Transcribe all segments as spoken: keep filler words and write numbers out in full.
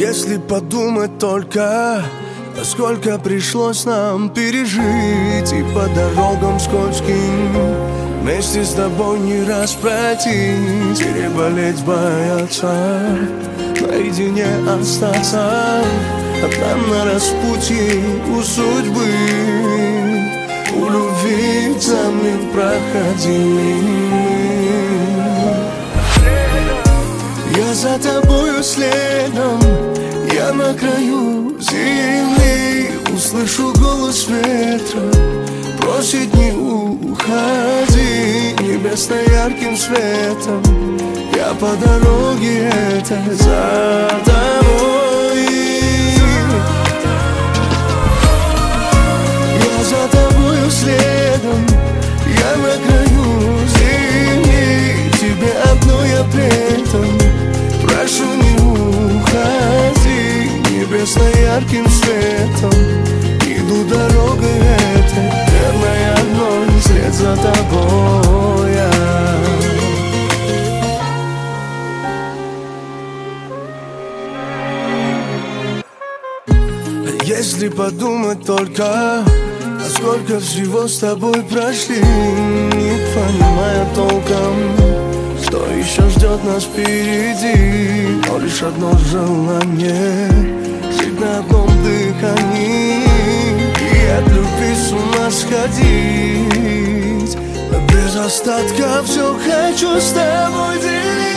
Если подумать только, сколько пришлось нам пережить, и по дорогам скользким вместе с тобой не раз пройти, переболеть бояться, наедине остаться, а там на распутье у судьбы, у любви экзамен проходили. Я за тобою следом, я на краю земли, услышу голос ветра, просит не уходи, небесно-ярким светом. Я по дороге этой за тобой. Я за тобою следом, я на краю земли, тебе одно я предам. Прошу, не уходи, небесно-ярким светом. Иду дорогой этой, верной одной, вслед за тобой я. Если подумать только, сколько всего с тобой прошли, не понимая толком, что еще ждет нас впереди, но лишь одно желание — жить на одном дыхании и от любви с ума сходить. Без остатка все хочу с тобой делить.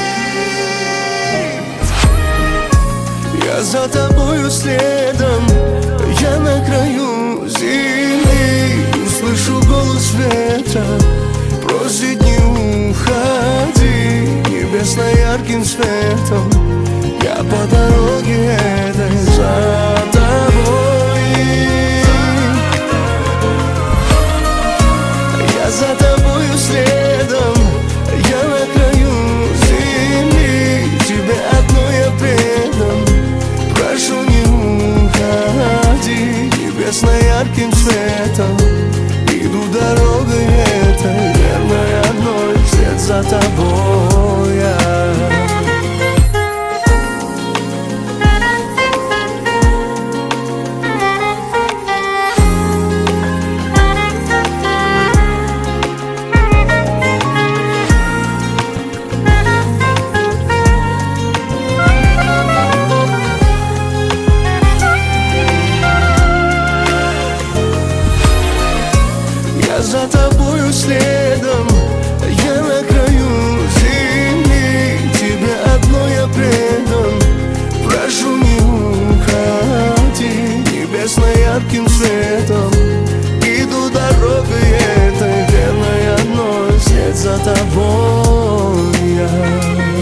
Я за тобою следом, я на краю земли, услышу голос ветра, просит не уходи, небесно-ярким светом. Я по дороге этой за тобой. Я за тобою следом, я на краю земли, тебе одно я предам. Прошу, не уходи, небесно-ярким светом. Иду дорогой этой, верной одной, вслед за тобой я. За тобою следом, я на краю земли, тебе одно я предан. Прошу, не уходи, небесно-ярким светом. Иду дорогой этой, верной одной, вслед за тобой я.